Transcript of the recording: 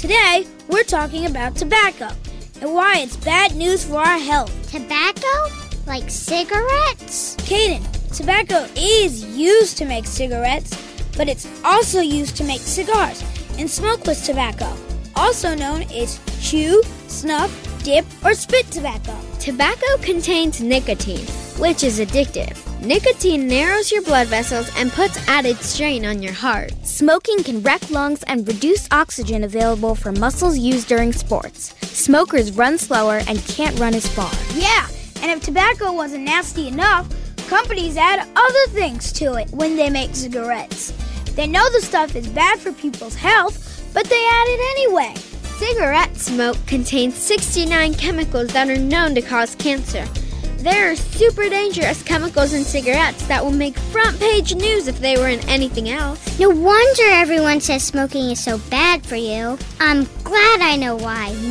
Today, we're talking about tobacco and why it's bad news for our health. Tobacco? Like cigarettes? Kaden, tobacco is used to make cigarettes, but it's also used to make cigars and smokeless tobacco, also known as chew, snuff, dip, or spit tobacco. Tobacco contains nicotine, which is addictive. Nicotine narrows your blood vessels and puts added strain on your heart. Smoking can wreck lungs and reduce oxygen available for muscles used during sports. Smokers run slower and can't run as far. Yeah, and if tobacco wasn't nasty enough, companies add other things to it when they make cigarettes. They know the stuff is bad for people's health, but they add it anyway. Cigarette smoke contains 69 chemicals that are known to cause cancer. There are super dangerous chemicals in cigarettes that will make front-page news if they were in anything else. No wonder everyone says smoking is so bad for you. I'm glad I know why